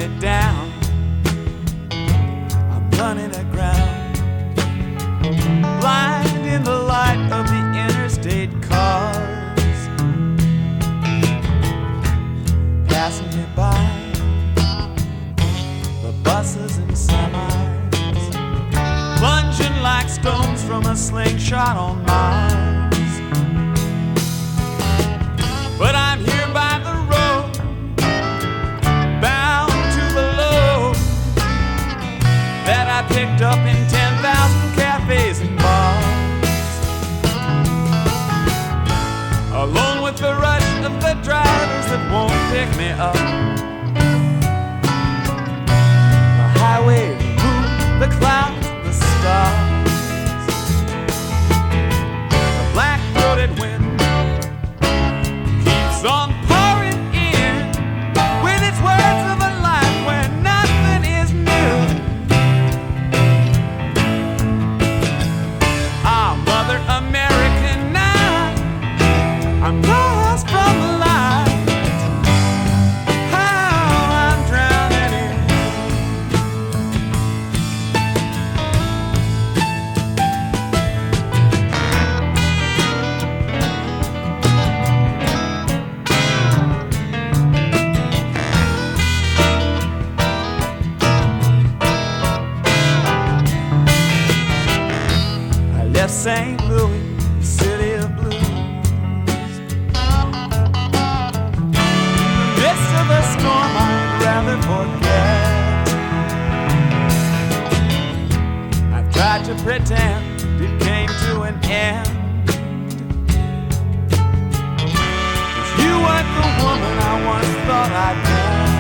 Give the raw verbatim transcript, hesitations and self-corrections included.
me down. I'm running aground, blind in the light of the interstate cars passing me by, the buses and semis plunging like stones from a slingshot on Mars. But I'm here by the road, bound to the load that I picked up in ten thousand cafes and bars, along with the rush of the drivers that won't pick me up. The highway, the moon, the clouds, the stars, the black-throated wind keeps on pouring in with its words of a life where nothing is new. Ah, Mother America, now I'm lost from the light. How I'm drowning in. I left Saint Louis, city of blues, midst of a storm I'd rather forget. I tried to pretend it came to an end, 'cause you weren't the woman I once thought I'd met.